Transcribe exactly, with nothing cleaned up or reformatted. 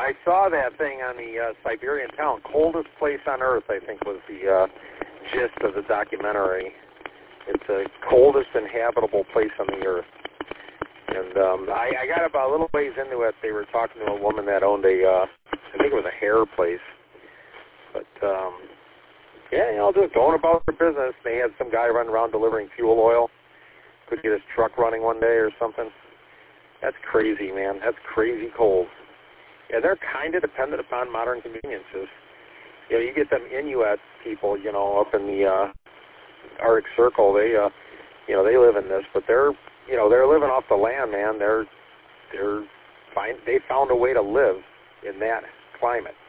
I saw that thing on the uh, Siberian town. Coldest place on earth, I think, was the uh, gist of the documentary. It's the coldest inhabitable place on the earth. And um, I, I got about a little ways into it. They were talking to a woman that owned a, uh, I think it was a hair place. But, um, yeah, you know, just going about their business. They had some guy running around delivering fuel oil. Could get his truck running one day or something. That's crazy, man. That's crazy cold. Yeah, they're kind of dependent upon modern conveniences. You know, you get them Inuit people, you know, up in the uh, Arctic Circle. They, uh, you know, they live in this, but they're, you know, they're living off the land, man. They're, they're, find, they found a way to live in that climate.